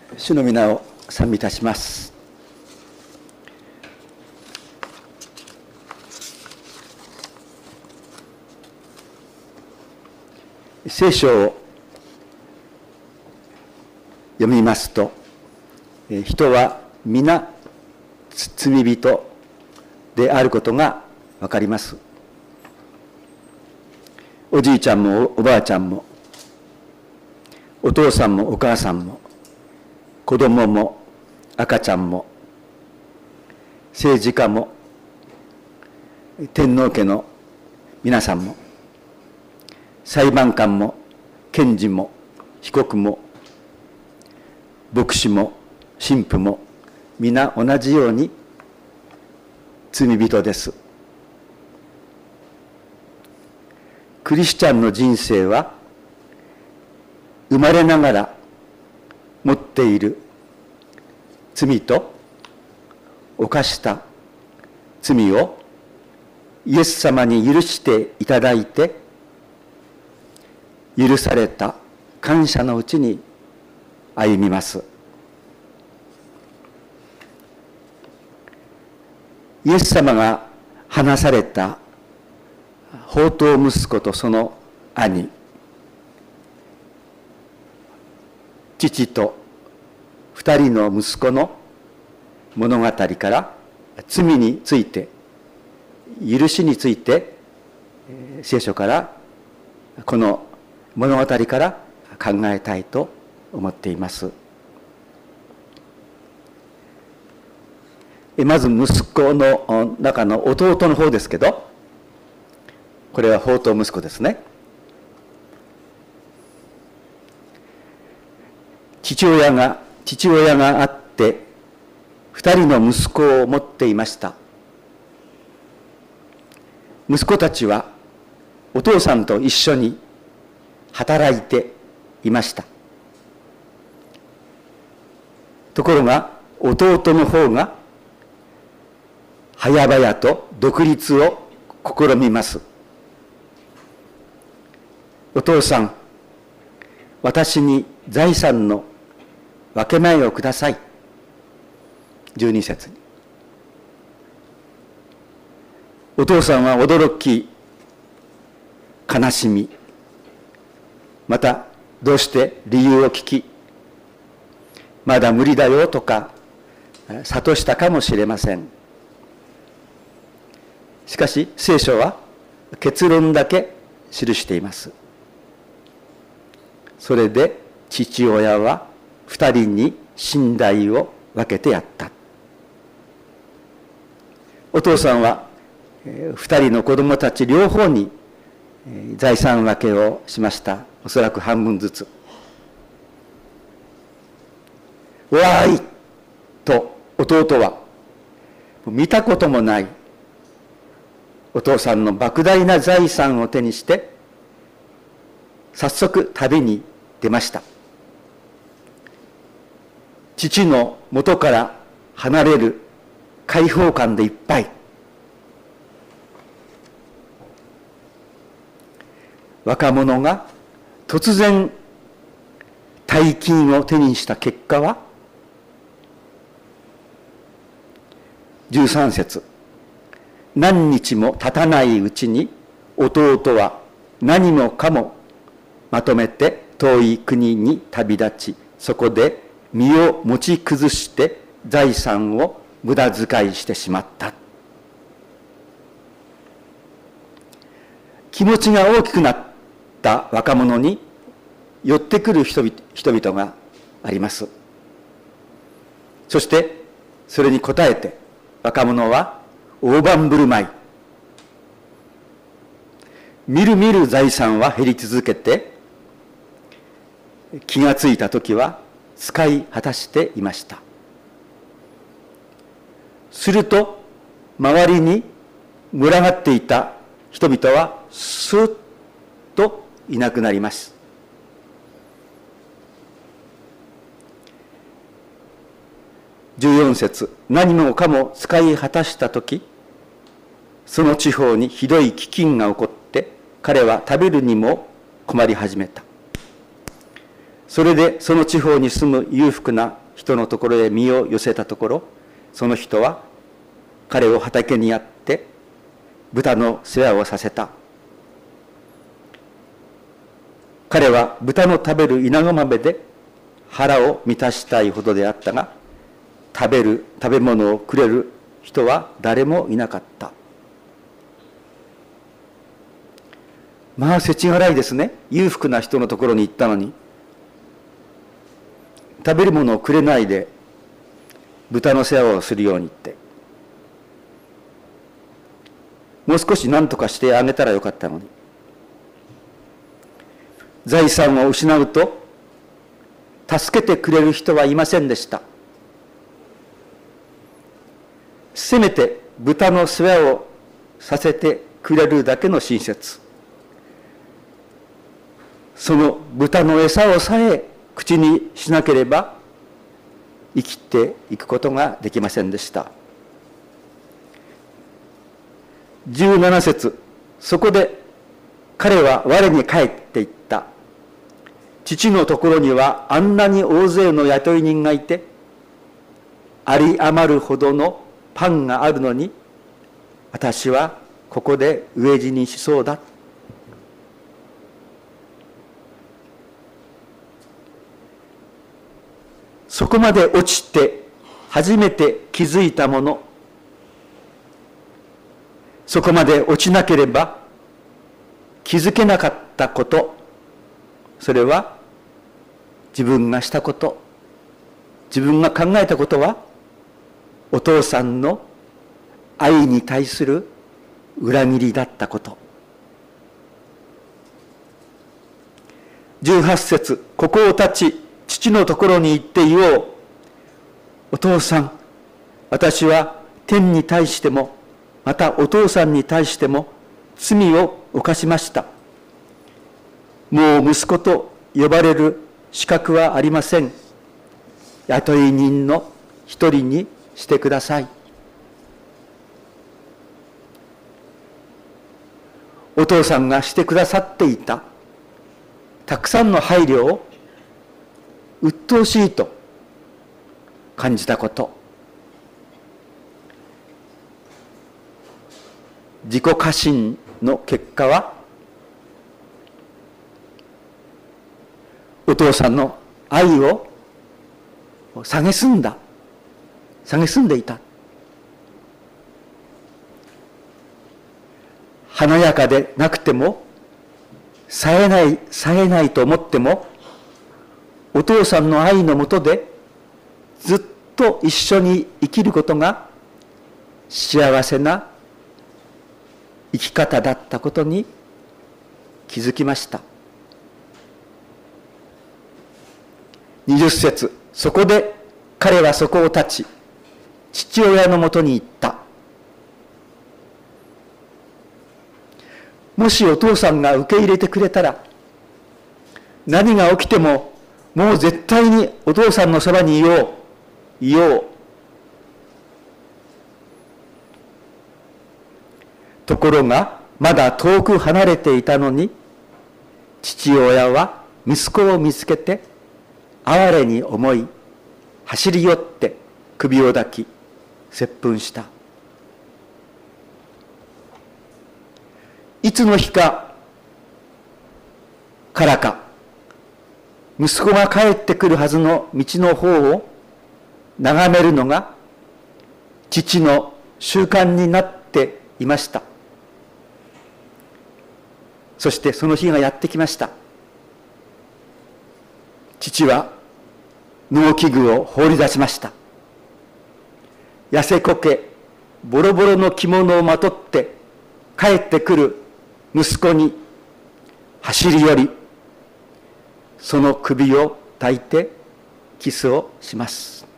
主の皆を賛美いたします。聖書を読みますと、人は皆罪人であることが分かります。おじいちゃんもおばあちゃんも、お父さんもお母さんも、子供も赤ちゃんも、政治家も天皇家の皆さんも、裁判官も検事も被告も牧師も神父も皆同じように罪人です。クリスチャンの人生は生まれながら持っている罪と犯した罪をイエス様に許していただいて、許された感謝のうちに歩みます。イエス様が話された放蕩息子とその兄、父と2人の息子の物語から罪について、許しについて、聖書からこの物語から考えたいと思っています。まず息子の中の弟の方ですけど、これは放蕩息子ですね。父親があって2人の息子を持っていました。息子たちはお父さんと一緒に働いていました。ところが弟の方が早々と独立を試みます。お父さん、私に財産の分け前をください。12節に。お父さんは驚き、悲しみ、またどうして理由を聞き、まだ無理だよとか諭したかもしれません。しかし聖書は結論だけ記しています。それで父親は2人に身代を分けてやった。お父さんは2人の子供たち両方に財産分けをしました。おそらく半分ずつ。わーいと弟は見たこともないお父さんの莫大な財産を手にして早速旅に出ました。父の元から離れる解放感でいっぱい。若者が突然大金を手にした結果は、13節、何日も経たないうちに弟は何もかもまとめて遠い国に旅立ち、そこで身を持ち崩して財産を無駄遣いしてしまった。気持ちが大きくなった若者に寄ってくる人々があります。そしてそれに応えて若者は大盤振る舞い、みるみる財産は減り続けて、気がついた時は使い果たしていました。すると周りに群がっていた人々はスッといなくなります。14節、何もかも使い果たしたとき、その地方にひどい飢饉が起こって、彼は食べるにも困り始めた。 それでその地方に住む裕福な人のところへ身を寄せたところ、その人は彼を畑にやって豚の世話をさせた。彼は豚の食べる稲子豆で腹を満たしたいほどであったが、食べ物をくれる人は誰もいなかった。まあ世知辛いですね。裕福な人のところに行ったのに食べるものをくれないで豚の世話をするようにって、もう少し何とかしてあげたらよかったのに。財産を失うと助けてくれる人はいませんでした。せめて豚の世話をさせてくれるだけの親切、その豚の餌をさえ口にしなければ生きていくことができませんでした。17節、そこで彼は我に帰っていった。父のところにはあんなに大勢の雇い人がいて、有り余るほどのパンがあるのに、私はここで飢え死にしそうだ。そこまで落ちて初めて気づいたもの、そこまで落ちなければ気づけなかったこと、それは自分がしたこと、自分が考えたことは、お父さんの愛に対する裏切りだったこと。18節、ここを立ち父のところに行って言おう。お父さん、私は天に対してもまたお父さんに対しても罪を犯しました。もう息子と呼ばれる資格はありません。雇い人の一人にしてください。お父さんがしてくださっていたたくさんの配慮を鬱陶しいと感じたこと、自己過信の結果は、お父さんの愛を蔑んでいた。華やかでなくても、冴えないと思っても、お父さんの愛のもとでずっと一緒に生きることが幸せな生き方だったことに気づきました。20節、そこで彼はそこを立ち、父親のもとに行った。もしお父さんが受け入れてくれたら、何が起きてももう絶対にお父さんのそばにいよう。ところがまだ遠く離れていたのに、父親は息子を見つけて哀れに思い、走り寄って首を抱き接吻した。いつの日からか、息子が帰ってくるはずの道の方を眺めるのが父の習慣になっていました。そしてその日がやってきました。父は農機具を放り出しました。痩せこけボロボロの着物をまとって帰ってくる息子に走り寄り、その首を抱いてキスをします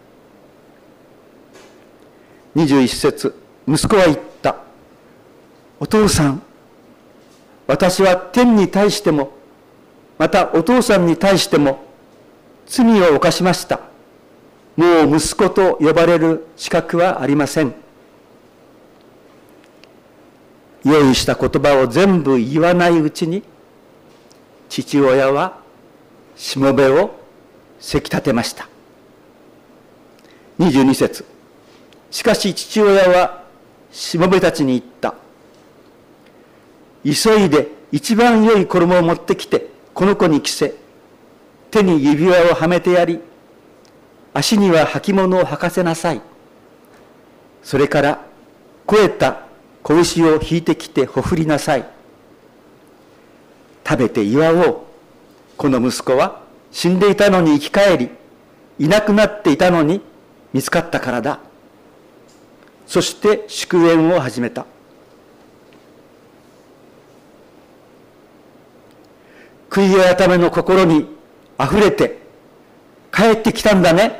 。21節、息子は言った。お父さん、私は天に対してもまたお父さんに対しても罪を犯しました。もう息子と呼ばれる資格はありません。用意した言葉を全部言わないうちに、父親はしもべをせき立てました。22節。しかし父親はしもべたちに言った。急いで一番良い衣を持ってきてこの子に着せ、手に指輪をはめてやり、足には履物を履かせなさい。それから肥えた子牛を引いてきてほふりなさい。食べて祝おう。この息子は死んでいたのに生き返り、いなくなっていたのに見つかったからだ。そして祝宴を始めた。悔い改めの心にあふれて帰ってきたんだね。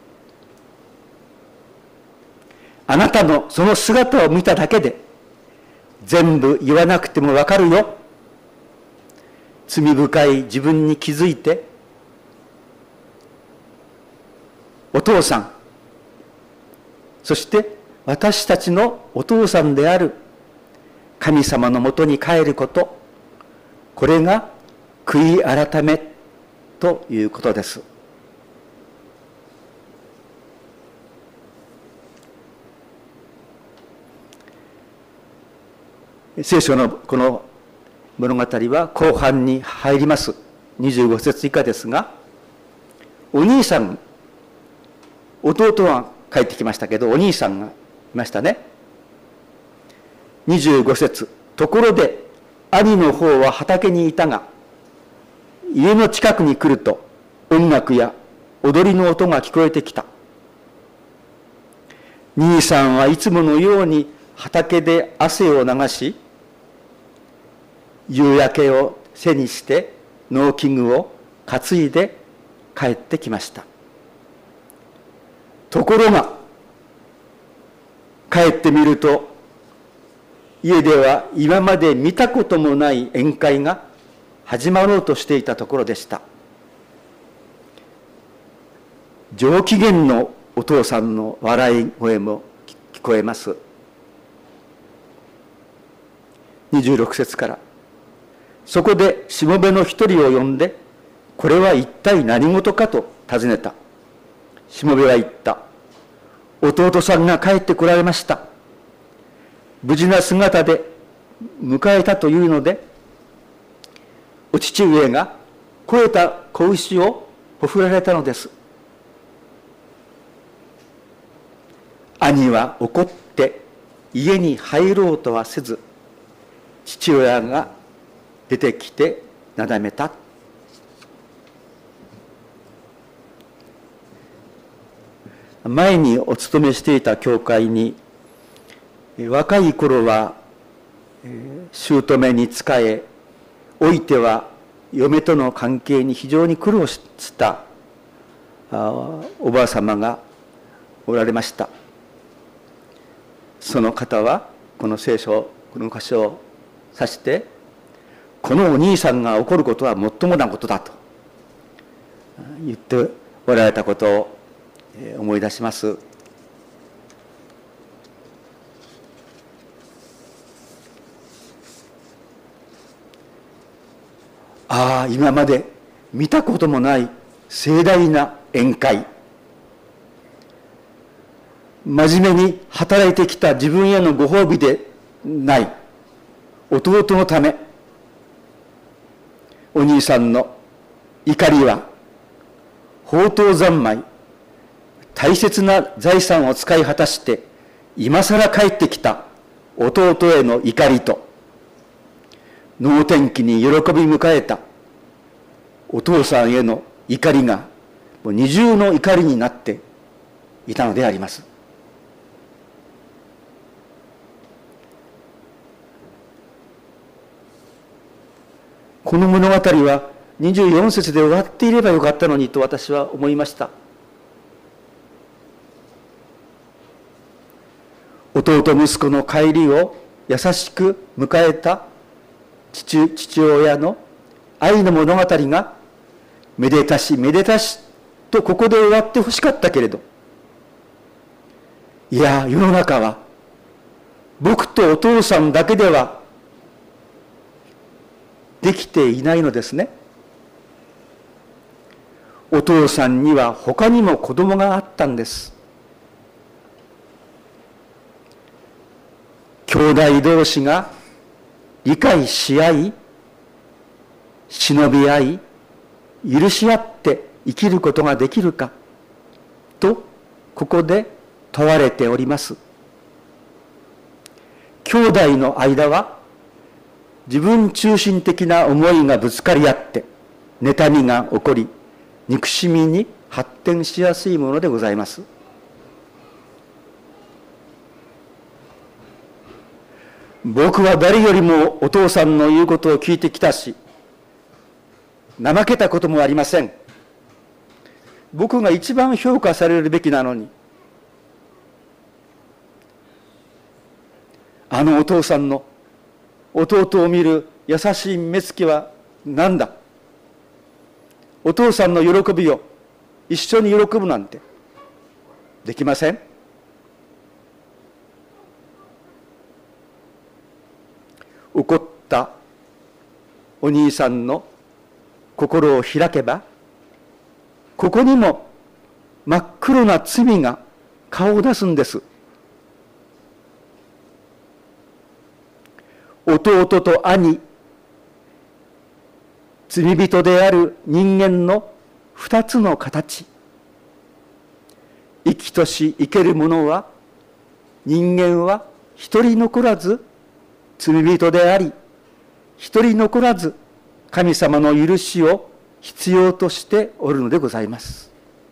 あなたのその姿を見ただけで全部言わなくてもわかるよ。罪深い自分に気づいて、お父さん、そして私たちのお父さんである神様のもとに帰ること、これが悔い改めということです。聖書のこの物語は後半に入ります。25節以下ですが、お兄さん、弟は帰ってきましたけど、お兄さんがいましたね。25節。ところで兄の方は畑にいたが、家の近くに来ると音楽や踊りの音が聞こえてきた。兄さんはいつものように畑で汗を流し、夕焼けを背にして農機具を担いで帰ってきました。ところが帰ってみると、家では今まで見たこともない宴会が始まろうとしていたところでした。上機嫌のお父さんの笑い声も聞こえます。26節から。そこでしもべの一人を呼んで、これは一体何事かと尋ねた。しもべは言った。弟さんが帰ってこられました。無事な姿で迎えたというので、お父上が肥えた子牛をほふられたのです。兄は怒って家に入ろうとはせず、父親が出てきてなだめた。前にお勤めしていた教会に、若い頃は姑に仕え、おいては嫁との関係に非常に苦労したおばあ様がおられました。その方はこの聖書、この箇所を指して、このお兄さんが起こることはもっともなことだと言っておられたことを思い出します。ああ、今まで見たこともない盛大な宴会。真面目に働いてきた自分へのご褒美でない弟のため、お兄さんの怒りは放蕩三昧、大切な財産を使い果たして今さら帰ってきた弟への怒りと、能天気に喜び迎えたお父さんへの怒りが二重の怒りになっていたのであります。この物語は24節で終わっていればよかったのにと私は思いました。弟息子の帰りを優しく迎えた父親の愛の物語がめでたしめでたしとここで終わってほしかったけれど、いや世の中は僕とお父さんだけではできていないのですね。 お父さんには他にも子供があったんです。兄弟同士が理解し合い、忍び合い、許し合って生きることができるかと、ここで問われております。兄弟の間は自分中心的な思いがぶつかり合って妬みが起こり、憎しみに発展しやすいものでございます。僕は誰よりもお父さんの言うことを聞いてきたし、怠けたこともありません。僕が一番評価されるべきなのに、あのお父さんの弟を見る優しい目つきは何だ。お父さんの喜びを一緒に喜ぶなんてできません。怒ったお兄さんの心を開けば、ここにも真っ黒な罪が顔を出すんです。弟と兄、罪人である人間の二つの形。生きとし生けるものは、人間は一人残らず罪人であり、一人残らず神様の許しを必要としておるのでございます。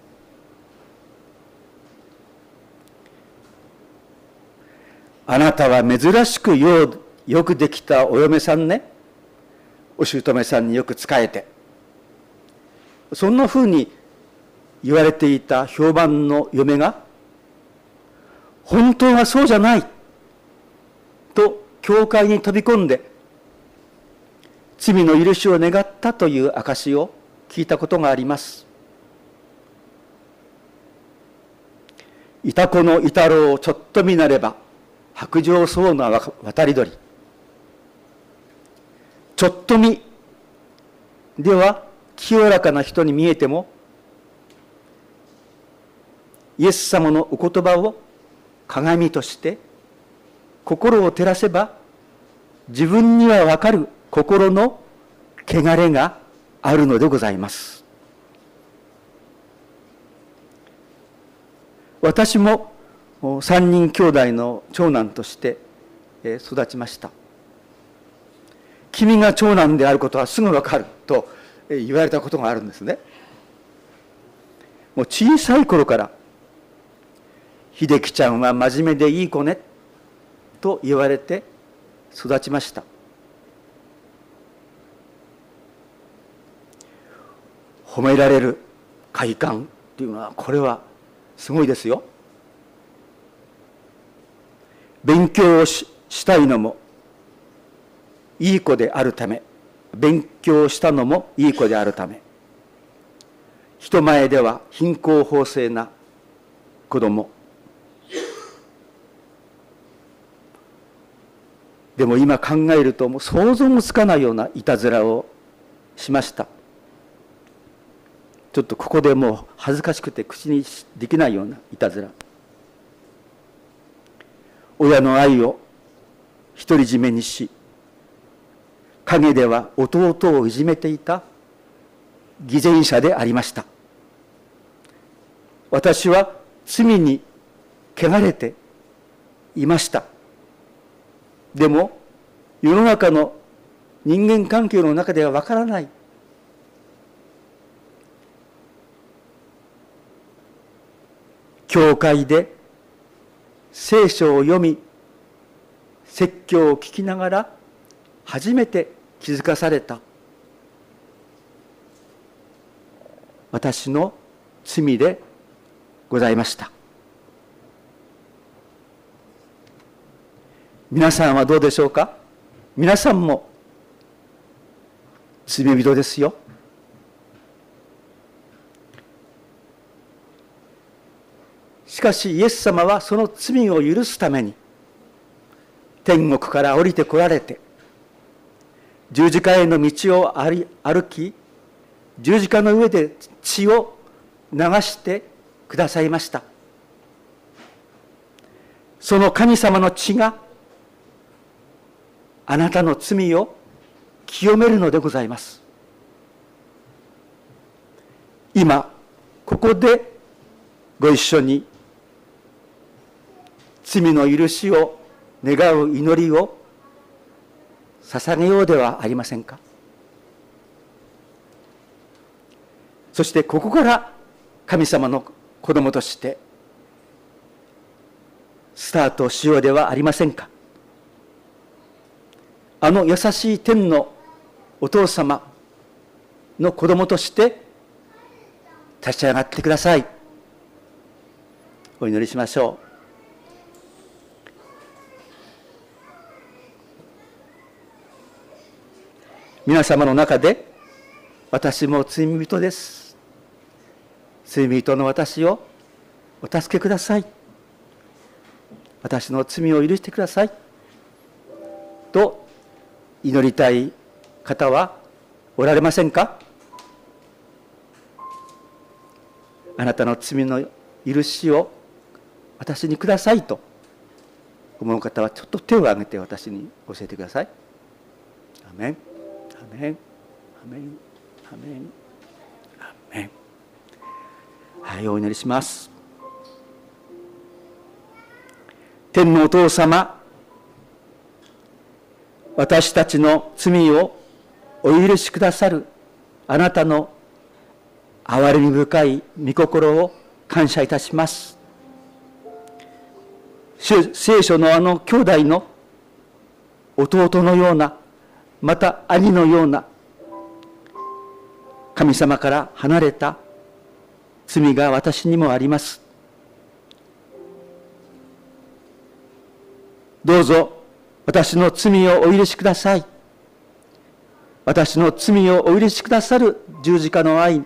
あなたは珍しくよくできたお嫁さんね。お姑さんによく仕えて、そんなふうに言われていた評判の嫁が、本当はそうじゃないと教会に飛び込んで罪の許しを願ったという証を聞いたことがあります。いたこのいたろうをちょっと見なれば白状そうな渡り鳥。ちょっと見では清らかな人に見えても、イエス様のお言葉を鏡として心を照らせば、自分にはわかる心の汚れがあるのでございます。私も3人兄弟の長男として育ちました。君が長男であることはすぐわかると言われたことがあるんですね。もう小さい頃から秀樹ちゃんは真面目でいい子ねと言われて育ちました。褒められる快感というのは、これはすごいですよ。勉強をしたいのもいい子であるため、勉強したのもいい子であるため、人前では貧困法制な子供。でも今考えると、もう想像もつかないようないたずらをしました。ちょっとここでもう恥ずかしくて口にできないようないたずら。親の愛を独り占めにし、陰では弟をいじめていた偽善者でありました。私は罪に汚れていました。でも世の中の人間関係の中ではわからない。教会で聖書を読み、説教を聞きながら初めて気づかされた私の罪でございました。皆さんはどうでしょうか。皆さんも罪人ですよ。しかしイエス様はその罪を許すために天国から降りてこられて、十字架への道を歩き、 十字架の上で血を流してくださいました。その神様の血があなたの罪を清めるのでございます。今ここでご一緒に罪の許しを願う祈りを捧げようではありませんか。そしてここから神様の子供としてスタートしようではありませんか。あの優しい天のお父様の子供として立ち上がってください。お祈りしましょう。皆様の中で、私も罪人です。罪人の私をお助けください。私の罪を許してください。と祈りたい方はおられませんか。あなたの罪の許しを私にくださいと思う方はちょっと手を挙げて私に教えてください。アメン。アメン。アメン。アメン。アメン。はい、お祈りします。天のお父様、私たちの罪をお許しくださるあなたの憐れみ深い御心を感謝いたします。聖書のあの兄弟の弟のような、また兄のような神様から離れた罪が私にもあります。どうぞ私の罪をお許しください。私の罪をお許しくださる十字架の愛、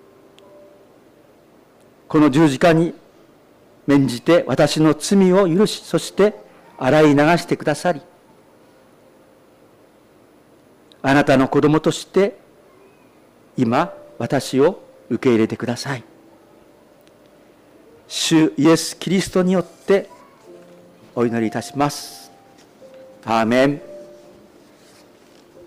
この十字架に免じて私の罪を許し、そして洗い流してくださり、あなたの子供として今私を受け入れてください。主イエス・キリストによってお祈りいたします。アーメン。